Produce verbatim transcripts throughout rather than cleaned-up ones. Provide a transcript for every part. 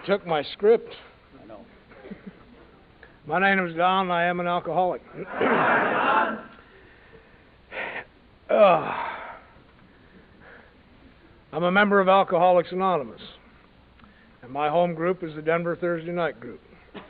took my script. I know. My name is Don, and I am an alcoholic. uh, I'm a member of Alcoholics Anonymous, and my home group is the Denver Thursday Night Group.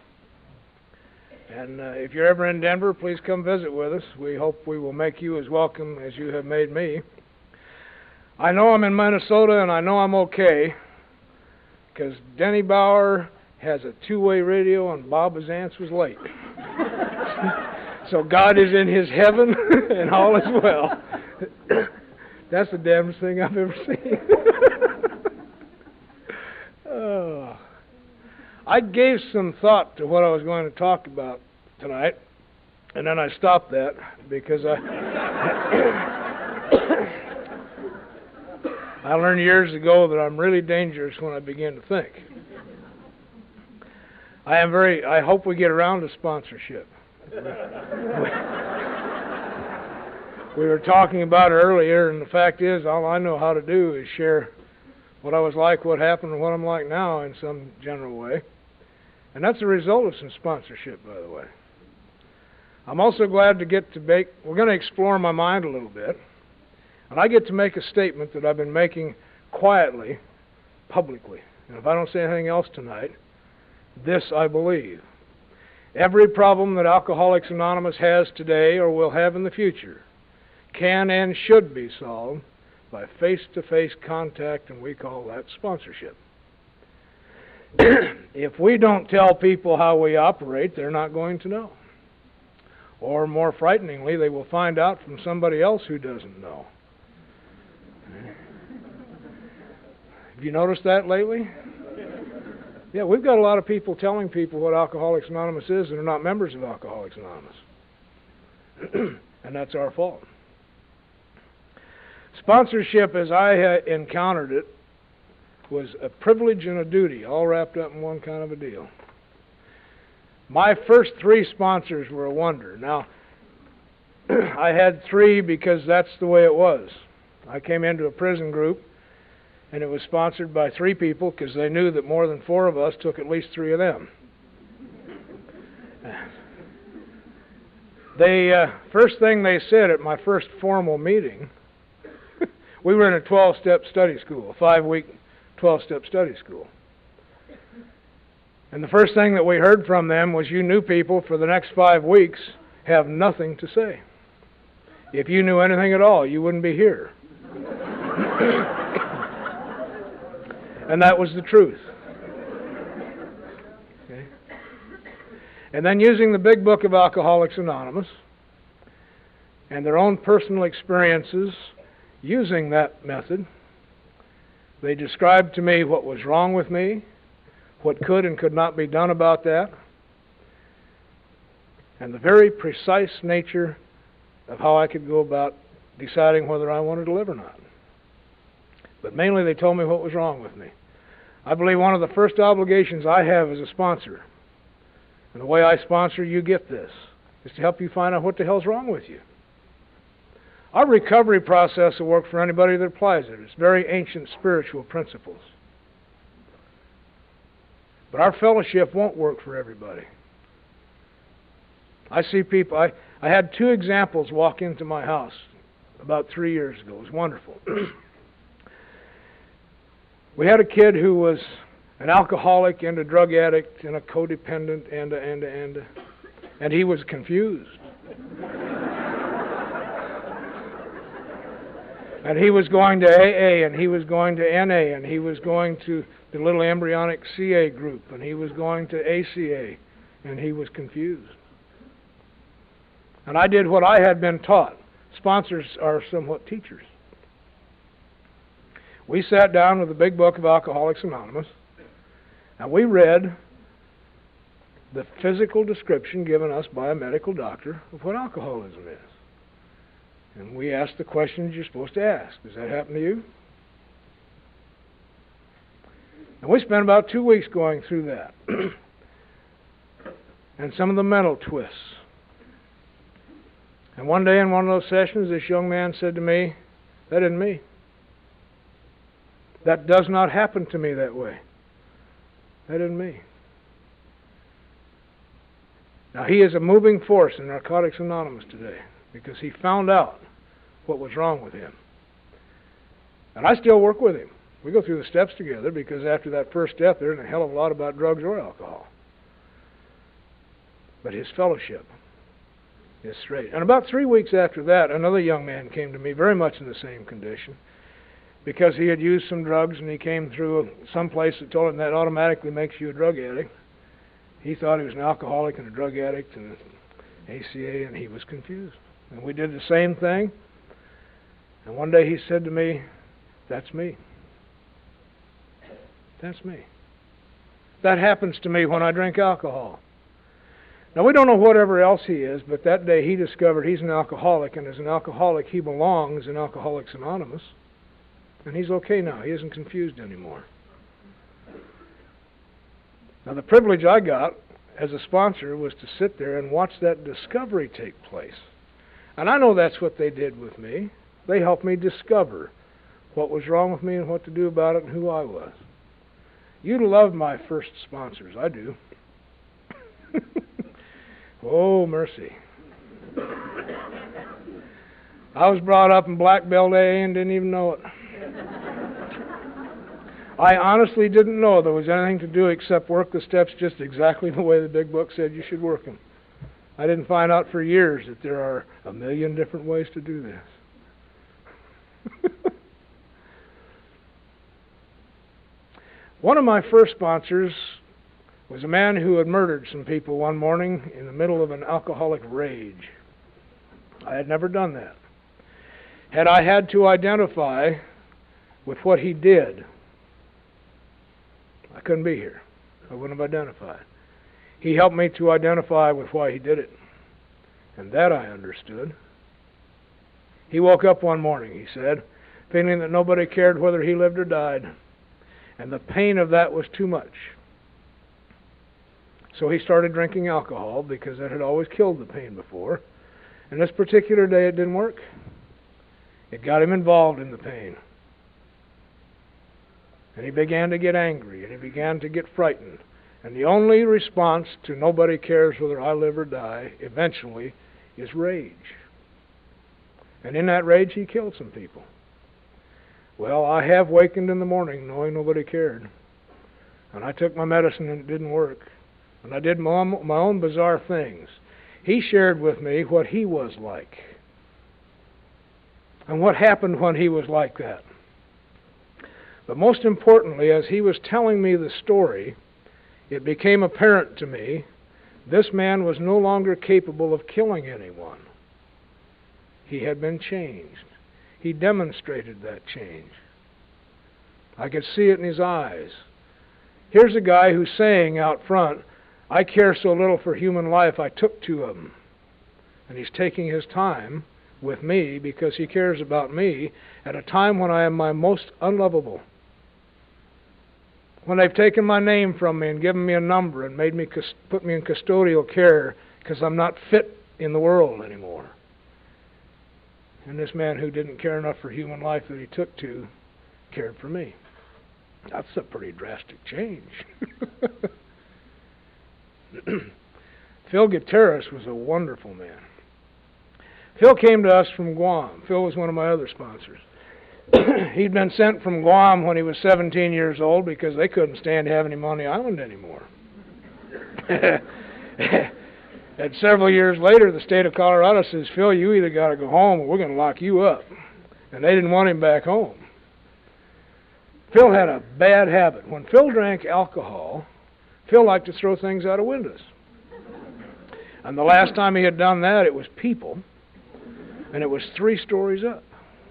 And uh, if you're ever in Denver, please come visit with us. We hope we will make you as welcome as you have made me. I know I'm in Minnesota, and I know I'm okay, because Denny Bauer has a two-way radio, and Bob Azance was late. So God is in his heaven, and all is well. That's the damnedest thing I've ever seen. Oh. I gave some thought to what I was going to talk about tonight, and then I stopped that because I I learned years ago that I'm really dangerous when I begin to think. I am very, I hope we get around to sponsorship. We were talking about it earlier, and the fact is, all I know how to do is share what I was like, what happened, and what I'm like now in some general way. And that's a result of some sponsorship, by the way. I'm also glad to get to make, we're going to explore my mind a little bit, and I get to make a statement that I've been making quietly, publicly. And if I don't say anything else tonight, this I believe. Every problem that Alcoholics Anonymous has today or will have in the future can and should be solved by face-to-face contact, and we call that sponsorship. If we don't tell people how we operate, they're not going to know. Or more frighteningly, they will find out from somebody else who doesn't know. Have you noticed that lately? Yeah, we've got a lot of people telling people what Alcoholics Anonymous is and are not members of Alcoholics Anonymous. And that's our fault. Sponsorship, as I had encountered it, was a privilege and a duty, all wrapped up in one kind of a deal. My first three sponsors were a wonder. Now, I had three because that's the way it was. I came into a prison group, and it was sponsored by three people because they knew that more than four of us took at least three of them. They, uh, first thing they said at my first formal meeting, we were in a twelve-step study school, a five-week twelve-step study school. And the first thing that we heard from them was, you new people for the next five weeks have nothing to say. If you knew anything at all, you wouldn't be here. And that was the truth. Okay. And then using the big book of Alcoholics Anonymous and their own personal experiences using that method, they described to me what was wrong with me, what could and could not be done about that, and the very precise nature of how I could go about deciding whether I wanted to live or not. But mainly they told me what was wrong with me. I believe one of the first obligations I have as a sponsor, and the way I sponsor you get this, is to help you find out what the hell's wrong with you. Our recovery process will work for anybody that applies it. It's very ancient spiritual principles. But our fellowship won't work for everybody. I see people, I, I had two examples walk into my house about three years ago. It was wonderful. We had a kid who was an alcoholic and a drug addict and a codependent and a, and a, and a, and he was confused. And he was going to A A, and he was going to N A, and he was going to the little embryonic C A group, and he was going to A C A, and he was confused. And I did what I had been taught. Sponsors are somewhat teachers. We sat down with the big book of Alcoholics Anonymous, and we read the physical description given us by a medical doctor of what alcoholism is. And we asked the questions you're supposed to ask. Does that happen to you? And we spent about two weeks going through that. And some of the mental twists. And one day in one of those sessions, this young man said to me, that isn't me. That does not happen to me that way. That isn't me. Now, he is a moving force in Narcotics Anonymous today because he found out what was wrong with him. And I still work with him. We go through the steps together because after that first step, there isn't a hell of a lot about drugs or alcohol. But his fellowship is straight. And about three weeks after that, another young man came to me very much in the same condition because he had used some drugs and he came through some place that told him that automatically makes you a drug addict. He thought he was an alcoholic and a drug addict and A C A, and he was confused. And we did the same thing. And one day he said to me, "That's me. That's me. That happens to me when I drink alcohol." Now, we don't know whatever else he is, but that day he discovered he's an alcoholic, and as an alcoholic he belongs in Alcoholics Anonymous. And he's okay now. He isn't confused anymore. Now, the privilege I got as a sponsor was to sit there and watch that discovery take place. And I know that's what they did with me. They helped me discover what was wrong with me and what to do about it and who I was. You love my first sponsors. I do. Oh, mercy. I was brought up in black belt A A and didn't even know it. I honestly didn't know there was anything to do except work the steps just exactly the way the big book said you should work them. I didn't find out for years that there are a million different ways to do this. One of my first sponsors was a man who had murdered some people one morning in the middle of an alcoholic rage. I had never done that. Had I had to identify with what he did, I couldn't be here. I wouldn't have identified. He helped me to identify with why he did it. And that I understood. He woke up one morning, he said, feeling that nobody cared whether he lived or died. And the pain of that was too much. So he started drinking alcohol because that had always killed the pain before. And this particular day it didn't work. It got him involved in the pain. And he began to get angry, and he began to get frightened. And the only response to nobody cares whether I live or die, eventually, is rage. And in that rage, he killed some people. Well, I have wakened in the morning knowing nobody cared. And I took my medicine and it didn't work. And I did my own, my own bizarre things. He shared with me what he was like. And what happened when he was like that. But most importantly, as he was telling me the story, it became apparent to me this man was no longer capable of killing anyone. He had been changed. He demonstrated that change. I could see it in his eyes. Here's a guy who's saying out front, "I care so little for human life, I took two of them." And he's taking his time with me because he cares about me at a time when I am my most unlovable. When they've taken my name from me and given me a number and made me put me in custodial care because I'm not fit in the world anymore. And this man who didn't care enough for human life that he took to cared for me. That's a pretty drastic change. Phil Gutierrez was a wonderful man. Phil came to us from Guam. Phil was one of my other sponsors. He'd been sent from Guam when he was seventeen years old because they couldn't stand having him on the island anymore. And several years later, the state of Colorado says, "Phil, you either got to go home or we're going to lock you up." And they didn't want him back home. Phil had a bad habit. When Phil drank alcohol, Phil liked to throw things out of windows. And the last time he had done that, it was people, and it was three stories up.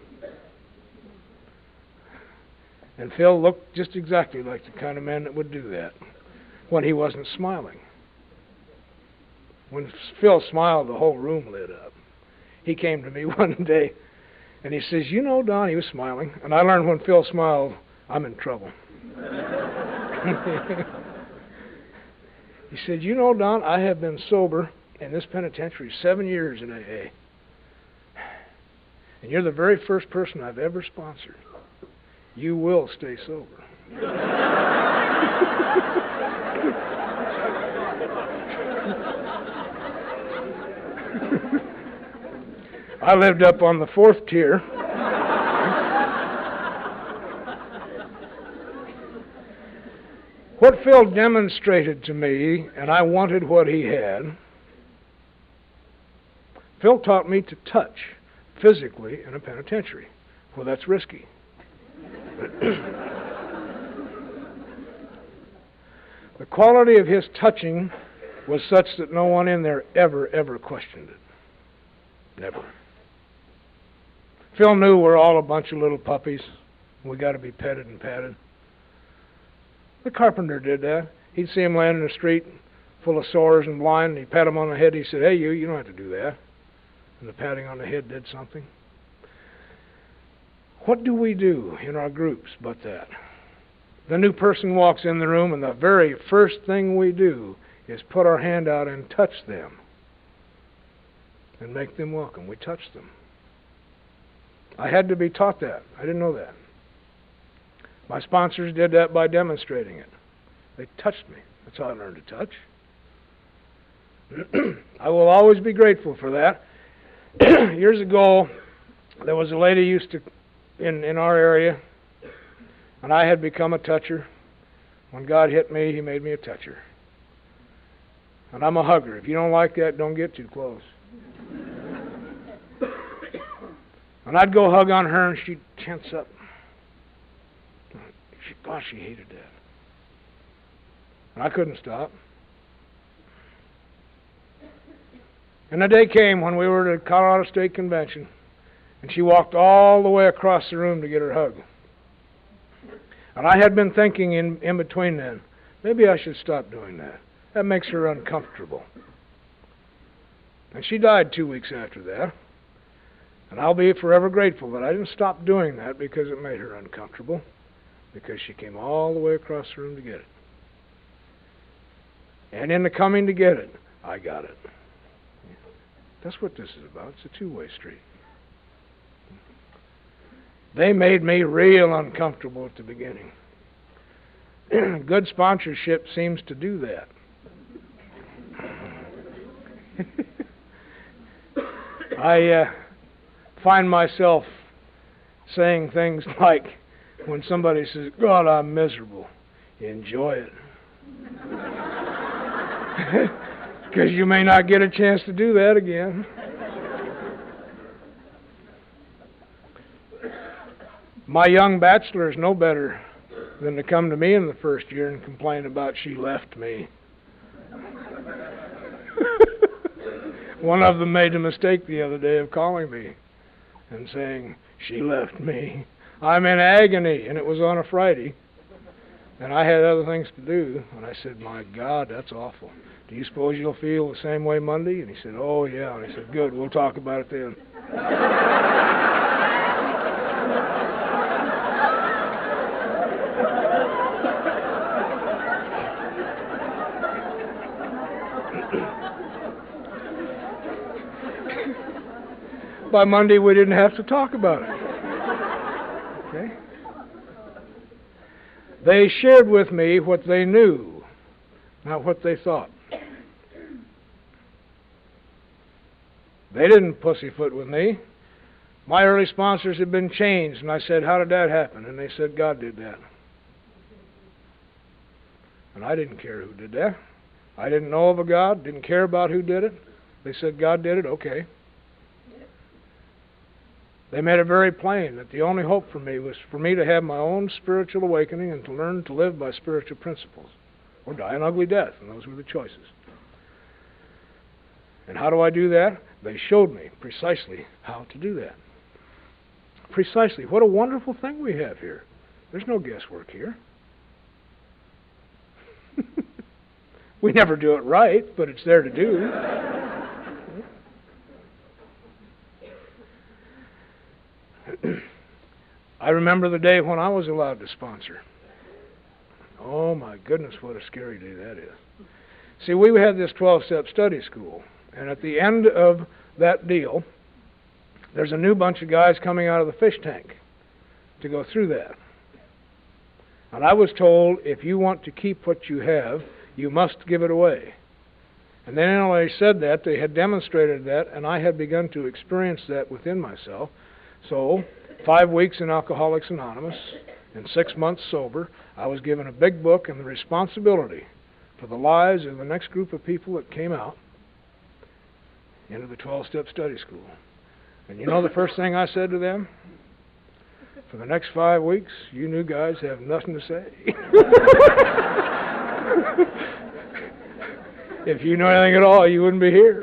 And Phil looked just exactly like the kind of man that would do that when he wasn't smiling. When Phil smiled, the whole room lit up. He came to me one day, and he says, "You know, Don," he was smiling, and I learned when Phil smiled, I'm in trouble. He said, "You know, Don, I have been sober in this penitentiary seven years in A A. And you're the very first person I've ever sponsored. You will stay sober." I lived up on the fourth tier. What Phil demonstrated to me, and I wanted what he had, Phil taught me to touch physically in a penitentiary. Well, that's risky. The quality of his touching was such that no one in there ever, ever questioned it. Never. Phil knew we're all a bunch of little puppies. We got to be petted and patted. The carpenter did that. He'd see him laying in the street full of sores and blind, and he'd pat him on the head. He said, "Hey, you, you don't have to do that." And the patting on the head did something. What do we do in our groups but that? The new person walks in the room, and the very first thing we do is put our hand out and touch them and make them welcome. We touch them. I had to be taught that. I didn't know that. My sponsors did that by demonstrating it. They touched me. That's how I learned to touch. I will always be grateful for that. Years ago, there was a lady used to in in our area, and I had become a toucher. When God hit me, He made me a toucher. And I'm a hugger. If you don't like that, don't get too close. And I'd go hug on her, and she'd tense up. She, gosh, she hated that. And I couldn't stop. And the day came when we were at the Colorado State Convention, and she walked all the way across the room to get her hug. And I had been thinking in, in between then, maybe I should stop doing that. That makes her uncomfortable. And she died two weeks after that. And I'll be forever grateful that I didn't stop doing that because it made her uncomfortable, because she came all the way across the room to get it. And in the coming to get it, I got it. That's what this is about. It's a two-way street. They made me real uncomfortable at the beginning. Good sponsorship seems to do that. I uh, find myself saying things like, when somebody says, "God, I'm miserable," enjoy it. Because you may not get a chance to do that again. My young bachelors know better than to come to me in the first year and complain about she left me. One of them made the mistake the other day of calling me and saying, "She left me. I'm in agony," and it was on a Friday. And I had other things to do. And I said, "My God, that's awful. Do you suppose you'll feel the same way Monday?" And he said, "Oh, yeah." And I said, "Good, we'll talk about it then." By Monday, we didn't have to talk about it. Okay? They shared with me what they knew, not what they thought. They didn't pussyfoot with me. My early sponsors had been changed, and I said, "How did that happen?" And they said, "God did that." And I didn't care who did that. I didn't know of a God, didn't care about who did it. They said, "God did it," okay. They made it very plain that the only hope for me was for me to have my own spiritual awakening and to learn to live by spiritual principles, or die an ugly death, and those were the choices. And how do I do that? They showed me precisely how to do that. Precisely. What a wonderful thing we have here. There's no guesswork here. We never do it right, but it's there to do. I remember the day when I was allowed to sponsor. Oh my goodness, what a scary day that is. See, we had this twelve-step study school, and at the end of that deal, there's a new bunch of guys coming out of the fish tank to go through that. And I was told, if you want to keep what you have, you must give it away. And they not only said that, they had demonstrated that, and I had begun to experience that within myself. So, five weeks in Alcoholics Anonymous, and six months sober, I was given a big book and the responsibility for the lives of the next group of people that came out into the twelve-step study school. And you know the first thing I said to them? For the next five weeks, you new guys have nothing to say. If you know anything at all, you wouldn't be here.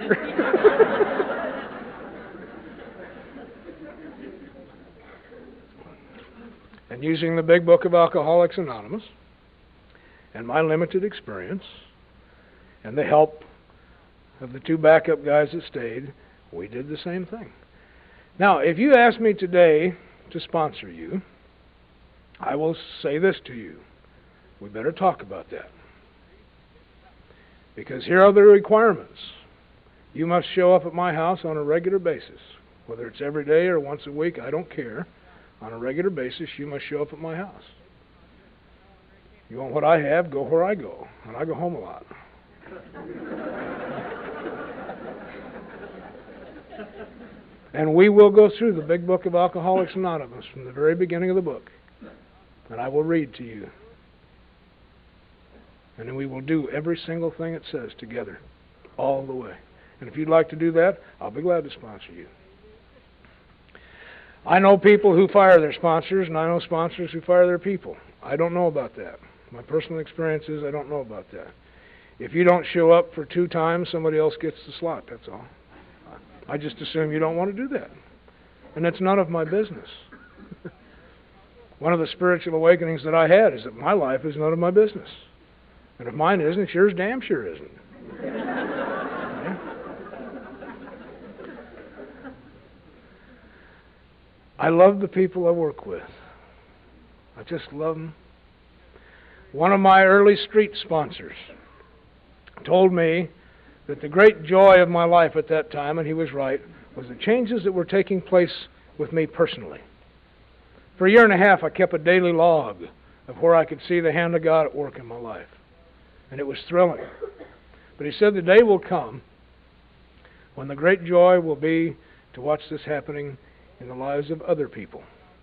And using the big book of Alcoholics Anonymous, and my limited experience, and the help of the two backup guys that stayed, we did the same thing. Now, if you ask me today to sponsor you, I will say this to you. We better talk about that. Because here are the requirements. You must show up at my house on a regular basis. Whether it's every day or once a week, I don't care. On a regular basis, you must show up at my house. You want what I have, go where I go. And I go home a lot. And we will go through the big book of Alcoholics Anonymous from the very beginning of the book. And I will read to you. And then we will do every single thing it says together, all the way. And if you'd like to do that, I'll be glad to sponsor you. I know people who fire their sponsors, and I know sponsors who fire their people. I don't know about that. My personal experience is I don't know about that. If you don't show up for two times, somebody else gets the slot, that's all. I just assume you don't want to do that. And it's none of my business. One of the spiritual awakenings that I had is that my life is none of my business. And if mine isn't, yours damn sure isn't. Okay? I love the people I work with. I just love them. One of my early street sponsors told me that the great joy of my life at that time, and he was right, was the changes that were taking place with me personally. For a year and a half, I kept a daily log of where I could see the hand of God at work in my life. And it was thrilling. But he said the day will come when the great joy will be to watch this happening in the lives of other people.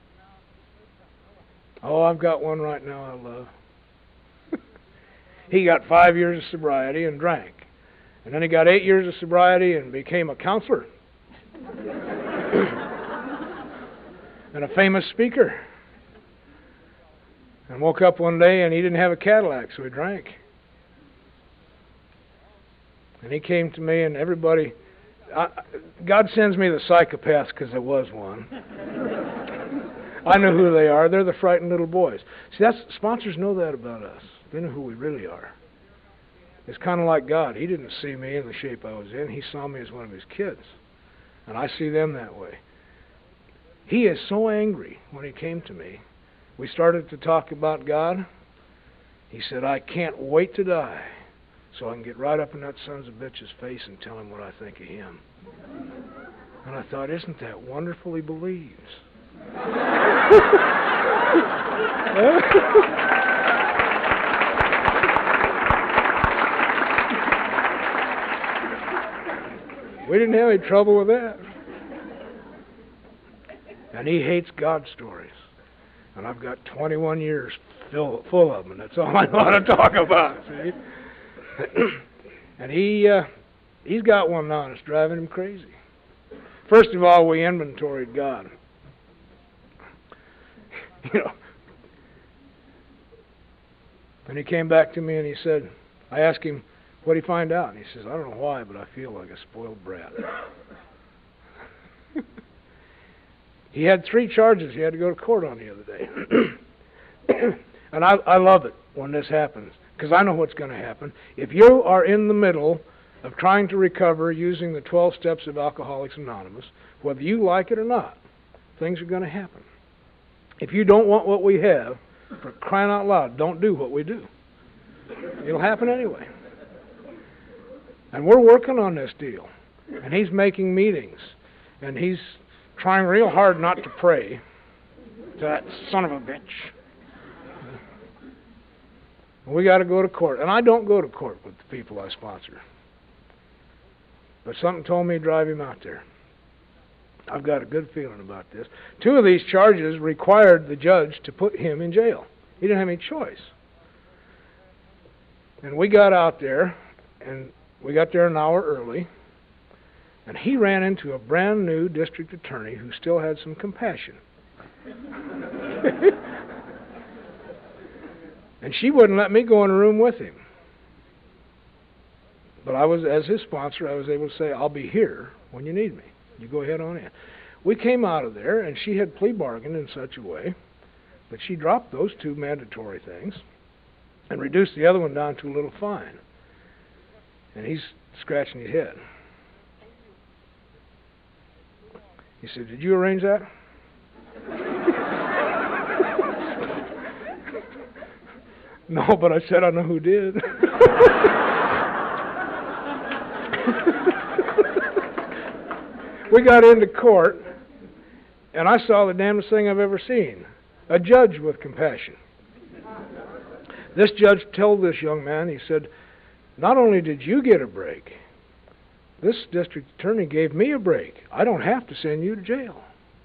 Oh, I've got one right now I love. He got five years of sobriety and drank. And then he got eight years of sobriety and became a counselor. And a famous speaker. And woke up one day and he didn't have a Cadillac, so he drank. And he came to me and everybody... I, God sends me the psychopaths because there was one. I know who they are. They're the frightened little boys. See, that's, sponsors know that about us. They know who we really are. It's kind of like God. He didn't see me in the shape I was in. He saw me as one of his kids. And I see them that way. He is so angry when he came to me. We started to talk about God. He said, I can't wait to die so I can get right up in that son of a bitch's face and tell him what I think of him. And I thought, isn't that wonderful? He believes. We didn't have any trouble with that. And he hates God stories. And I've got twenty-one years full, full of them, and that's all I know how to talk about, see? And he, uh, he's got one now that's driving him crazy. First of all, we inventoried God. You know. And he came back to me and he said, I asked him, what did he find out? And he says, I don't know why, but I feel like a spoiled brat. He had three charges he had to go to court on the other day. And I, I love it when this happens, because I know what's going to happen. If you are in the middle of trying to recover using the twelve steps of Alcoholics Anonymous, whether you like it or not, things are going to happen. If you don't want what we have, for crying out loud, don't do what we do. It'll happen anyway. And we're working on this deal. And he's making meetings. And he's trying real hard not to pray to that son of a bitch. We got to go to court. And I don't go to court with the people I sponsor. But something told me to drive him out there. I've got a good feeling about this. Two of these charges required the judge to put him in jail. He didn't have any choice. And we got out there, and we got there an hour early, and he ran into a brand new district attorney who still had some compassion. And she wouldn't let me go in a room with him. But I was, as his sponsor, I was able to say, I'll be here when you need me. You go ahead on in. We came out of there, and she had plea bargained in such a way that she dropped those two mandatory things and reduced the other one down to a little fine. And he's scratching his head. He said, did you arrange that? No, but I said I know who did. We got into court, and I saw the damnedest thing I've ever seen. A judge with compassion. This judge told this young man, he said, not only did you get a break, this district attorney gave me a break. I don't have to send you to jail.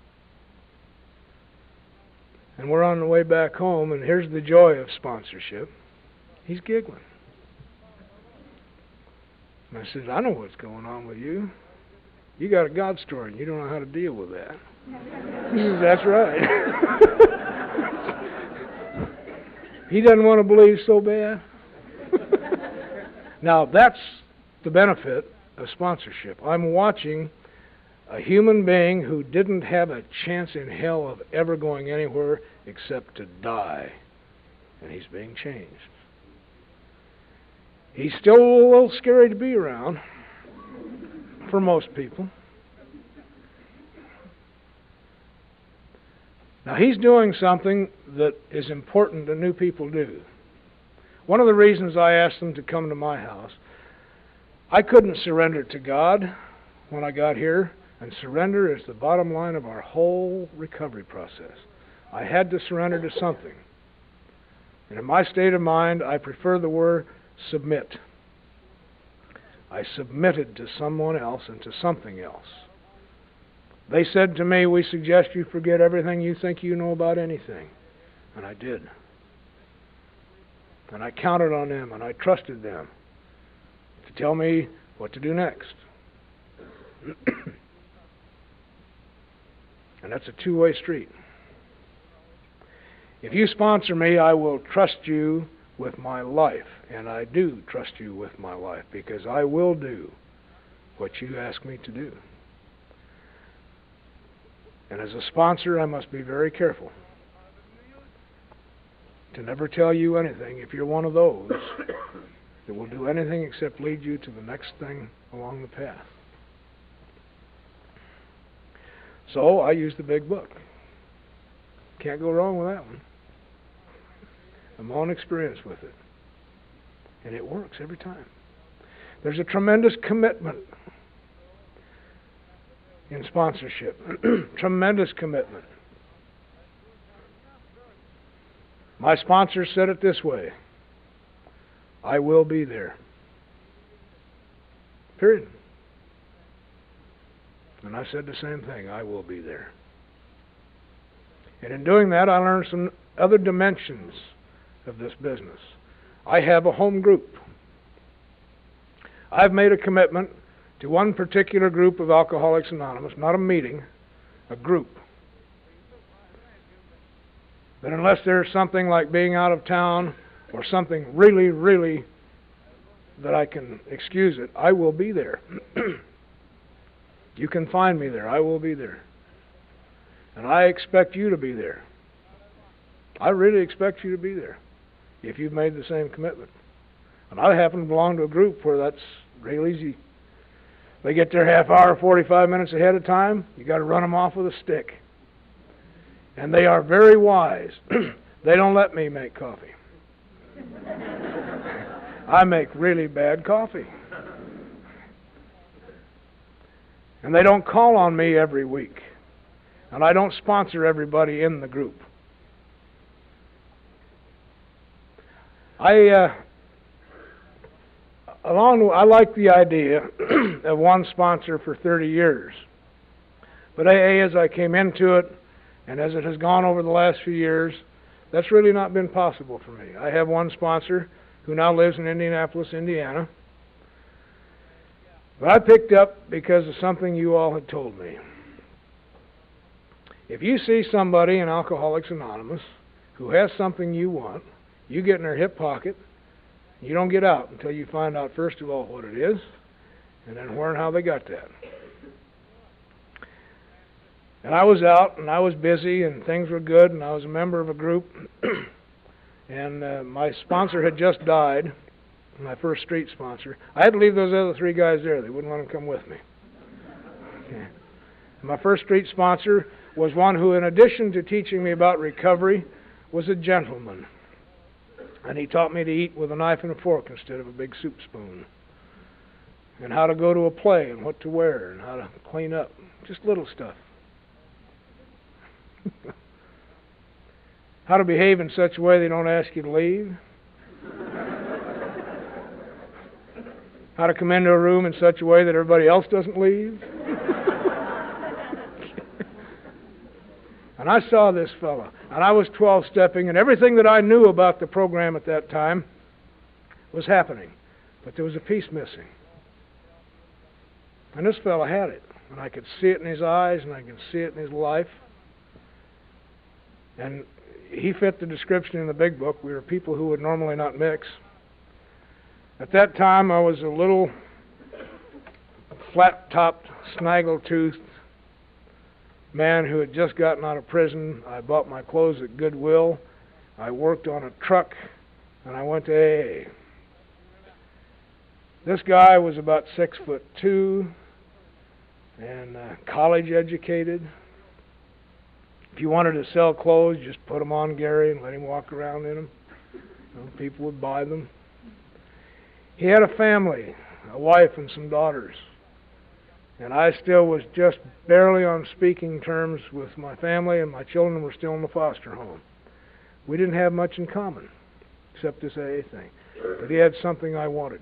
And we're on the way back home, and here's the joy of sponsorship. He's giggling. And I said, I know what's going on with you. You got a God story, and you don't know how to deal with that. He says, that's right. He doesn't want to believe so bad. Now, that's the benefit of sponsorship. I'm watching a human being who didn't have a chance in hell of ever going anywhere except to die. And he's being changed. He's still a little scary to be around for most people. Now, he's doing something that is important that new people do. One of the reasons I asked them to come to my house, I couldn't surrender to God when I got here, and surrender is the bottom line of our whole recovery process. I had to surrender to something. And in my state of mind, I prefer the word submit. I submitted to someone else and to something else. They said to me, we suggest you forget everything you think you know about anything. And I did. And I counted on them, and I trusted them to tell me what to do next. And that's a two-way street. If you sponsor me, I will trust you with my life. And I do trust you with my life, because I will do what you ask me to do. And as a sponsor, I must be very careful to never tell you anything if you're one of those that will do anything except lead you to the next thing along the path. So I use the big book. Can't go wrong with that one. I'm on experience with it. And it works every time. There's a tremendous commitment in sponsorship. Tremendous commitment. My sponsor said it this way: I will be there. Period. And I said the same thing. I will be there. And in doing that, I learned some other dimensions of this business. I have a home group. I've made a commitment to one particular group of Alcoholics Anonymous, not a meeting, a group. That unless there's something like being out of town or something really, really that I can excuse it, I will be there. You can find me there. I will be there. And I expect you to be there. I really expect you to be there if you've made the same commitment. And I happen to belong to a group where that's real easy. They get there half hour, forty-five minutes ahead of time. You got to run them off with a stick. And they are very wise. They don't let me make coffee. I make really bad coffee. And they don't call on me every week. And I don't sponsor everybody in the group. I uh, along, I like the idea of one sponsor for thirty years. But A A, as I came into it, and as it has gone over the last few years, that's really not been possible for me. I have one sponsor who now lives in Indianapolis, Indiana. But I picked up because of something you all had told me. If you see somebody in Alcoholics Anonymous who has something you want, you get in their hip pocket. You don't get out until you find out, first of all, what it is, and then where and how they got that. And I was out, and I was busy, and things were good, and I was a member of a group, and uh, my sponsor had just died, my first street sponsor. I had to leave those other three guys there. They wouldn't let them come with me. Okay. My first street sponsor was one who, in addition to teaching me about recovery, was a gentleman. And he taught me to eat with a knife and a fork instead of a big soup spoon. And how to go to a play, and what to wear, and how to clean up. Just little stuff. How to behave in such a way they don't ask you to leave. How to come into a room in such a way that everybody else doesn't leave. And I saw this fellow, and I was twelve-stepping, and everything that I knew about the program at that time was happening. But there was a piece missing. And this fellow had it. And I could see it in his eyes, and I could see it in his life. And he fit the description in the big book. We were people who would normally not mix. At that time, I was a little flat-topped, snaggle-toothed man who had just gotten out of prison. I bought my clothes at Goodwill. I worked on a truck, and I went to A A. This guy was about six foot two and uh, college educated. If you wanted to sell clothes, just put them on Gary and let him walk around in them. You know, people would buy them. He had a family, a wife and some daughters. And I still was just barely on speaking terms with my family, and my children were still in the foster home. We didn't have much in common, except this A A thing. But he had something I wanted.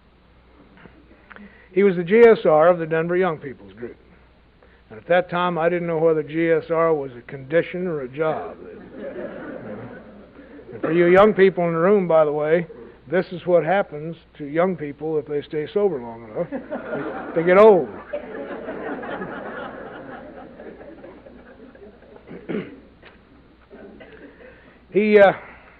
He was the G S R of the Denver Young People's Group. And at that time, I didn't know whether G S R was a condition or a job. And for you young people in the room, by the way, this is what happens to young people if they stay sober long enough. They, they get old. he, uh,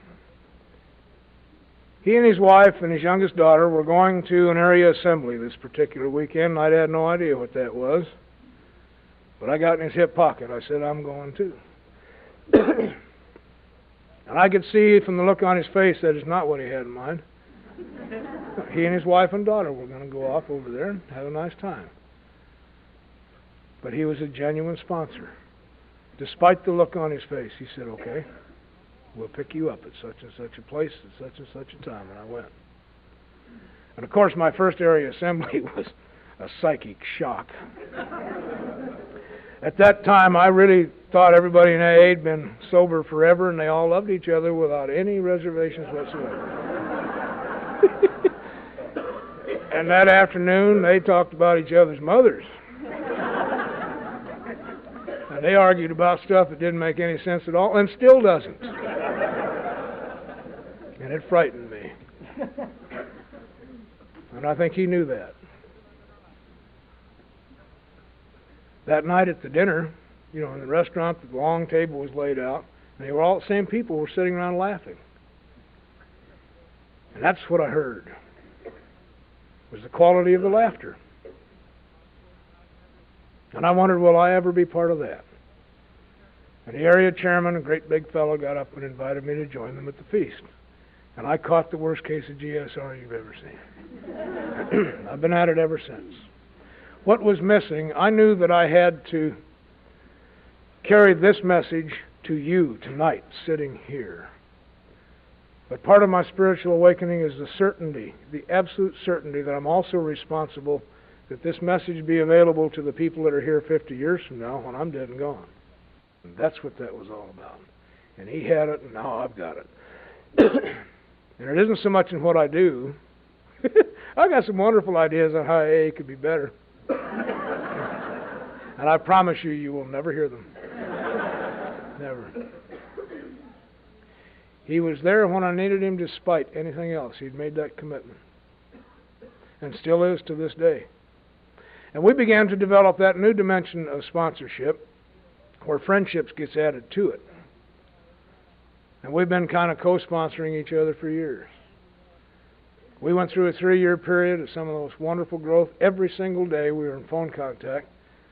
he and his wife and his youngest daughter were going to an area assembly this particular weekend. I had no idea what that was. But I got in his hip pocket. I said, I'm going too. And I could see from the look on his face that is not what he had in mind. He and his wife and daughter were going to go off over there and have a nice time. But he was a genuine sponsor. Despite the look on his face, he said, okay, we'll pick you up at such and such a place at such and such a time. And I went. And of course, my first area assembly was a psychic shock. At that time, I really thought everybody in A A had been sober forever, and they all loved each other without any reservations whatsoever. And that afternoon, they talked about each other's mothers. And they argued about stuff that didn't make any sense at all, and still doesn't. And it frightened me. And I think he knew that. That night at the dinner, you know, in the restaurant, the long table was laid out, and they were all the same people were sitting around laughing. And that's what I heard, was the quality of the laughter. And I wondered, will I ever be part of that? And the area chairman, a great big fellow, got up and invited me to join them at the feast. And I caught the worst case of G S R you've ever seen. I've been at it ever since. What was missing, I knew that I had to carry this message to you tonight, sitting here. But part of my spiritual awakening is the certainty, the absolute certainty that I'm also responsible that this message be available to the people that are here fifty years from now when I'm dead and gone. And that's what that was all about. And he had it, and now I've got it. And it isn't so much in what I do. I got some wonderful ideas on how A A could be better. And I promise you, you will never hear them. Never. He was there when I needed him despite anything else. He'd made that commitment. And still is to this day. And we began to develop that new dimension of sponsorship where friendships gets added to it. And we've been kind of co-sponsoring each other for years. We went through a three-year period of some of the most wonderful growth. Every single day we were in phone contact,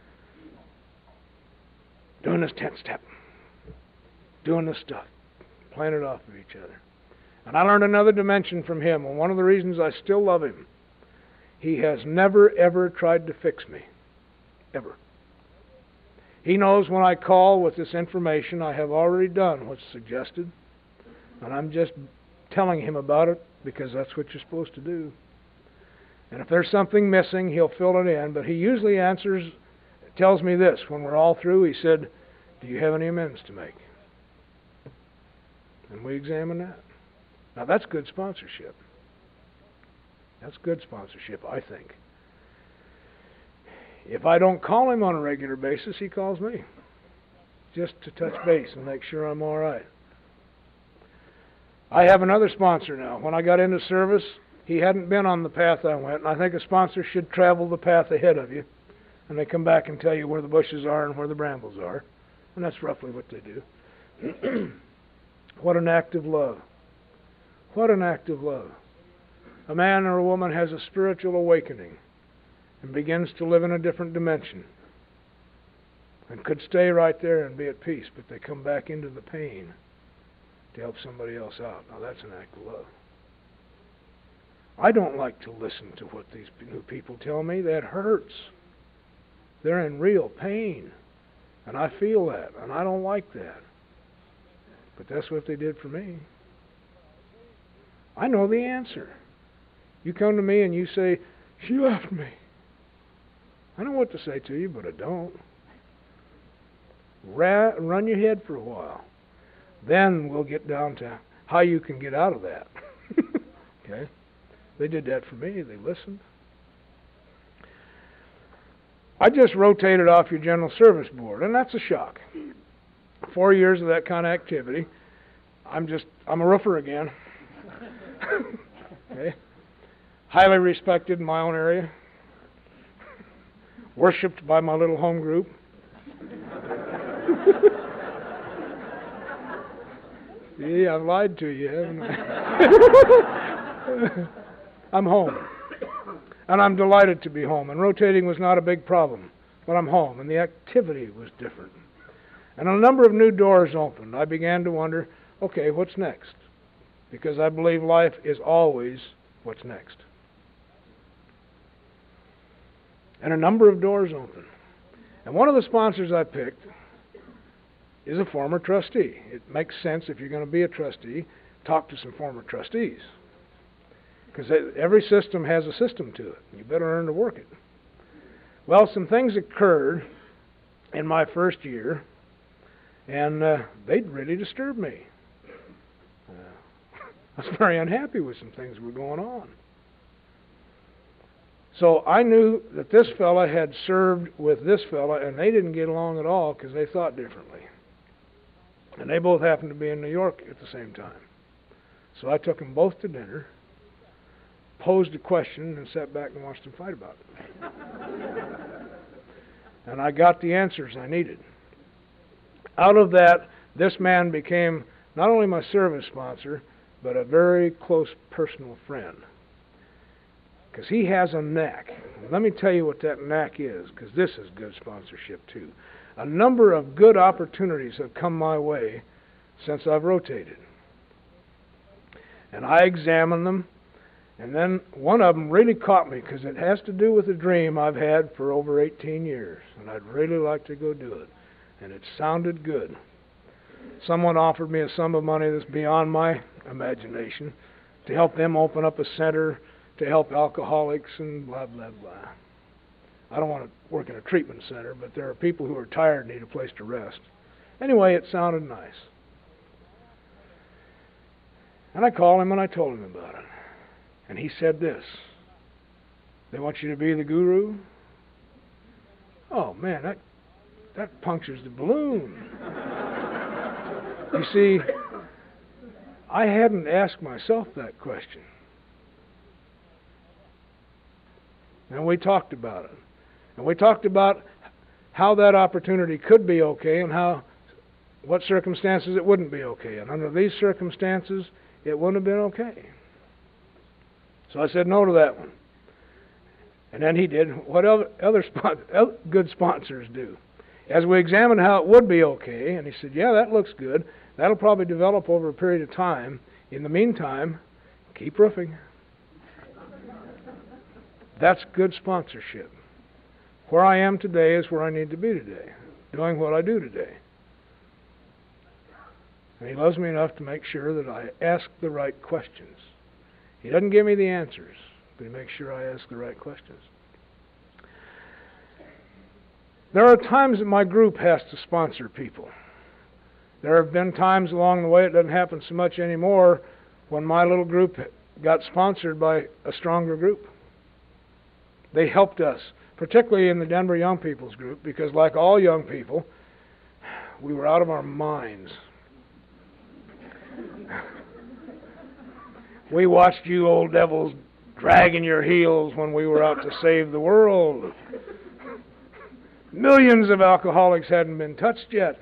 doing this ten-step, doing this stuff, playing it off of each other. And I learned another dimension from him, and one of the reasons I still love him, he has never, ever tried to fix me. Ever. He knows when I call with this information, I have already done what's suggested, and I'm just telling him about it because that's what you're supposed to do. And if there's something missing, he'll fill it in, but he usually answers, tells me this, when we're all through, he said, do you have any amends to make? And we examine that. Now that's good sponsorship. That's good sponsorship, I think. If I don't call him on a regular basis, he calls me. Just to touch base and make sure I'm all right. I have another sponsor now. When I got into service, he hadn't been on the path I went, and I think a sponsor should travel the path ahead of you. And they come back and tell you where the bushes are and where the brambles are. And that's roughly what they do. What an act of love. What an act of love. A man or a woman has a spiritual awakening and begins to live in a different dimension and could stay right there and be at peace, but they come back into the pain to help somebody else out. Now that's an act of love. I don't like to listen to what these new people tell me. That hurts. They're in real pain. And I feel that, and I don't like that. But that's what they did for me. I know the answer. You come to me and you say, she left me. I know what to say to you, but I don't. Ra- run your head for a while. Then we'll get down to how you can get out of that. Okay? They did that for me. They listened. I just rotated off your general service board, and that's a shock. Four years of that kind of activity. I'm just, I'm a roofer again. Okay? Highly respected in my own area. Worshipped by my little home group. See, I've lied to you, haven't I? I'm home. And I'm delighted to be home. And rotating was not a big problem. But I'm home, and the activity was different. And a number of new doors opened. I began to wonder, okay, what's next? Because I believe life is always what's next. And a number of doors opened. And one of the sponsors I picked is a former trustee. It makes sense if you're going to be a trustee, talk to some former trustees. Because every system has a system to it. You better learn to work it. Well, some things occurred in my first year, and uh, they'd really disturbed me. Uh, I was very unhappy with some things that were going on. So I knew that this fella had served with this fella, and they didn't get along at all because they thought differently. And they both happened to be in New York at the same time. So I took them both to dinner, posed a question, and sat back and watched them fight about it. And I got the answers I needed. Out of that, this man became not only my service sponsor, but a very close personal friend. Because he has a knack. Let me tell you what that knack is, because this is good sponsorship too. A number of good opportunities have come my way since I've rotated. And I examine them, and then one of them really caught me because it has to do with a dream I've had for over eighteen years, and I'd really like to go do it. And it sounded good. Someone offered me a sum of money that's beyond my imagination to help them open up a center to help alcoholics and blah, blah, blah. I don't want to work in a treatment center, but there are people who are tired and need a place to rest. Anyway, it sounded nice. And I called him and I told him about it. And he said this, They want you to be the guru. Oh man, that that punctures the balloon. You see, I hadn't asked myself that question. And we talked about it. And we talked about how that opportunity could be okay and how, what circumstances it wouldn't be okay. And under these circumstances, it wouldn't have been okay. So I said no to that one. And then he did what other, other spon- good sponsors do. As we examined how it would be okay, and he said, yeah, that looks good. That'll probably develop over a period of time. In the meantime, keep roofing. That's good sponsorship. Where I am today is where I need to be today, doing what I do today. And he loves me enough to make sure that I ask the right questions. He doesn't give me the answers, but he makes sure I ask the right questions. There are times that my group has to sponsor people. There have been times along the way, it doesn't happen so much anymore, when my little group got sponsored by a stronger group. They helped us, particularly in the Denver Young People's Group, because like all young people, we were out of our minds. We watched you old devils dragging your heels when we were out to save the world. Millions of alcoholics hadn't been touched yet.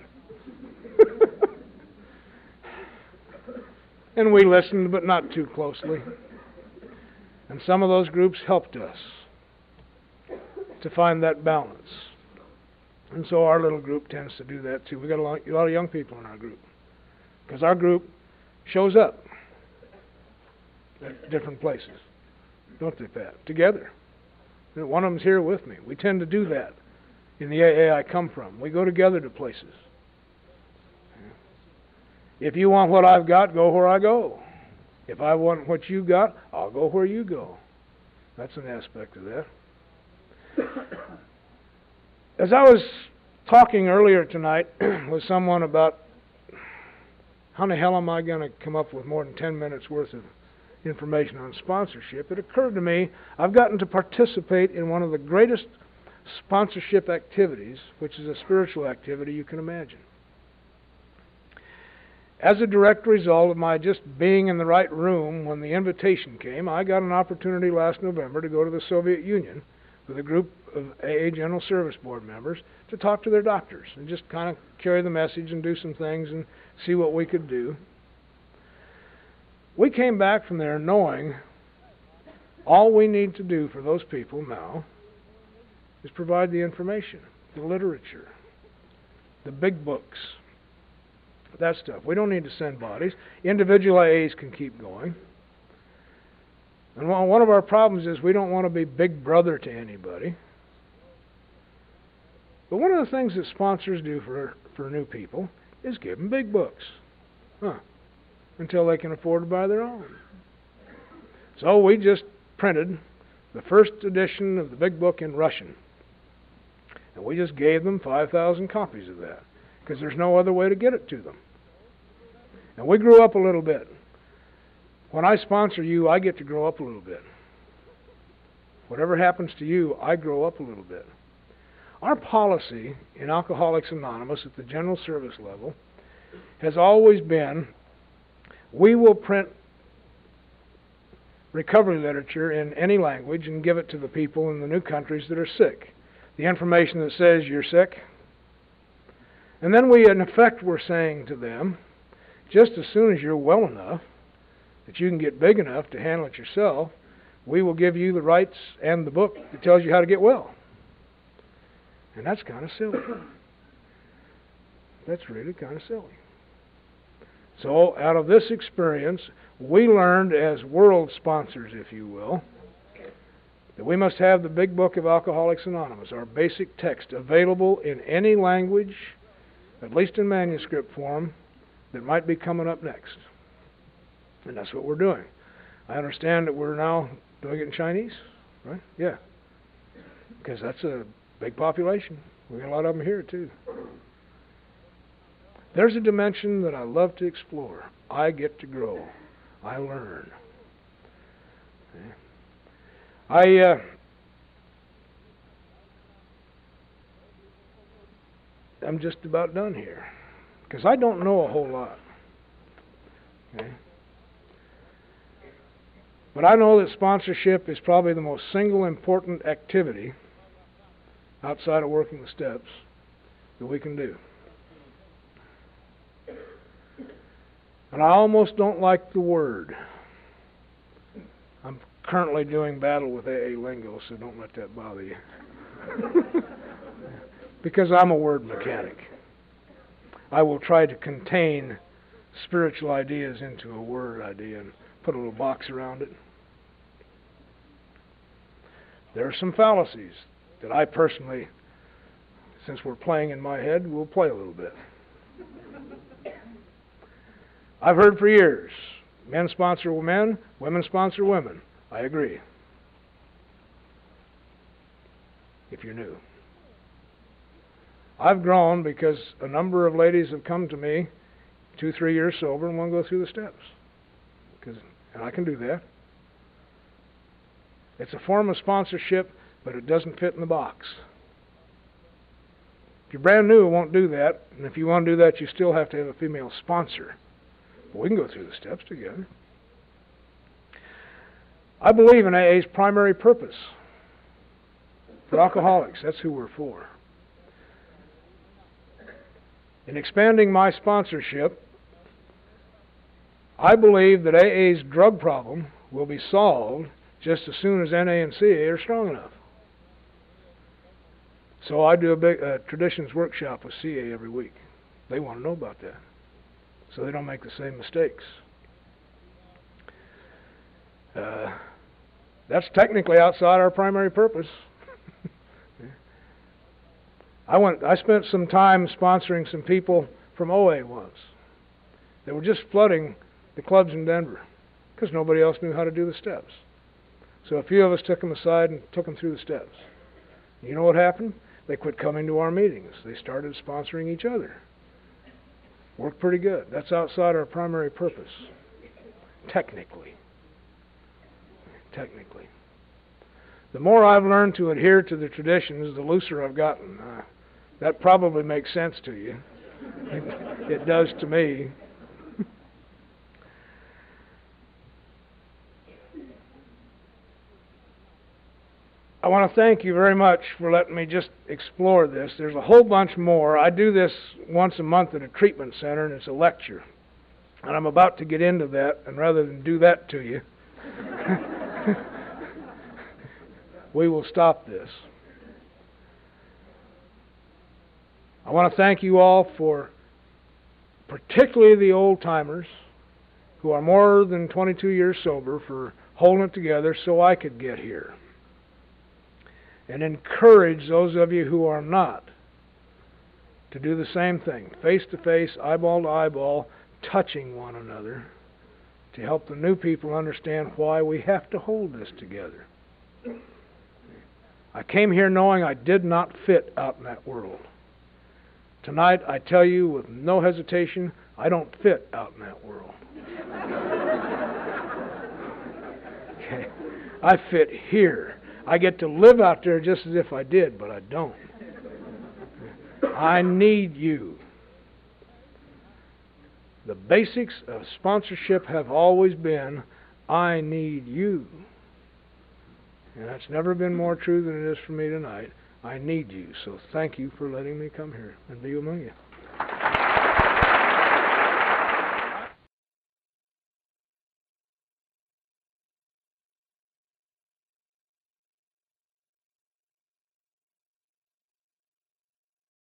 And we listened, but not too closely. And some of those groups helped us to find that balance. And so our little group tends to do that too. We've got a lot, a lot of young people in our group. Because our group shows up at different places. Don't they, Pat? Together. One of them's here with me. We tend to do that in the A A I come from. We go together to places. If you want what I've got, go where I go. If I want what you got, I'll go where you go. That's an aspect of that. As I was talking earlier tonight with someone about how in the hell am I going to come up with more than ten minutes worth of information on sponsorship, it occurred to me I've gotten to participate in one of the greatest sponsorship activities, which is a spiritual activity you can imagine. As a direct result of my just being in the right room when the invitation came, I got an opportunity last November to go to the Soviet Union with a group of A A General Service Board members to talk to their doctors and just kind of carry the message and do some things and see what we could do. We came back from there knowing all we need to do for those people now is provide the information, the literature, the big books, that stuff. We don't need to send bodies. Individual A As can keep going. And one of our problems is we don't want to be big brother to anybody. But one of the things that sponsors do for, for new people is give them big books. Huh. Until they can afford to buy their own. So we just printed the first edition of the big book in Russian. And we just gave them five thousand copies of that. Because there's no other way to get it to them. And we grew up a little bit. When I sponsor you, I get to grow up a little bit. Whatever happens to you, I grow up a little bit. Our policy in Alcoholics Anonymous at the general service level has always been, we will print recovery literature in any language and give it to the people in the new countries that are sick. The information that says you're sick. And then we, in effect, were saying to them, just as soon as you're well enough that you can get big enough to handle it yourself, we will give you the rights and the book that tells you how to get well. And that's kind of silly. That's really kind of silly. So, out of this experience, we learned as world sponsors, if you will, that we must have the big book of Alcoholics Anonymous, our basic text, available in any language, at least in manuscript form, that might be coming up next. And that's what we're doing. I understand that we're now doing it in Chinese, right? Yeah. Because that's a big population. We got a lot of them here, too. There's a dimension that I love to explore. I get to grow. I learn. I uh, I'm just about done here, because I don't know a whole lot. Okay? But I know that sponsorship is probably the most single important activity outside of working the steps that we can do. And I almost don't like the word. I'm currently doing battle with A A lingo, so don't let that bother you. Because I'm a word mechanic. I will try to contain spiritual ideas into a word idea and put a little box around it. There are some fallacies that I personally, since we're playing in my head, will play a little bit. I've heard for years, men sponsor men, women sponsor women. I agree. If you're new. I've grown because a number of ladies have come to me, two, three years sober, and want to go through the steps. Because, and I can do that. It's a form of sponsorship, but it doesn't fit in the box. If you're brand new, it won't do that. And if you want to do that, you still have to have a female sponsor. But we can go through the steps together. I believe in A A's primary purpose. For alcoholics, that's who we're for. In expanding my sponsorship, I believe that A A's drug problem will be solved just as soon as N A and C A are strong enough. So I do a big uh, traditions workshop with C A every week. They want to know about that, so they don't make the same mistakes. Uh, that's technically outside our primary purpose. I went. I spent some time sponsoring some people from O A once. They were just flooding the clubs in Denver because nobody else knew how to do the steps. So a few of us took them aside and took them through the steps. You know what happened? They quit coming to our meetings. They started sponsoring each other. Worked pretty good. That's outside our primary purpose. Technically. Technically. The more I've learned to adhere to the traditions, the looser I've gotten. Uh, that probably makes sense to you. It, it does to me. I want to thank you very much for letting me just explore this. There's a whole bunch more. I do this once a month at a treatment center, and it's a lecture. And I'm about to get into that, and rather than do that to you, we will stop this. I want to thank you all for, particularly the old-timers, who are more than twenty-two years sober, for holding it together so I could get here. And encourage those of you who are not to do the same thing, face-to-face, eyeball to eyeball, touching one another, to help the new people understand why we have to hold this together. I came here knowing I did not fit out in that world. Tonight, I tell you with no hesitation, I don't fit out in that world. Okay. I fit here. I get to live out there just as if I did, but I don't. I need you. The basics of sponsorship have always been, I need you. And that's never been more true than it is for me tonight. I need you. So thank you for letting me come here and be among you.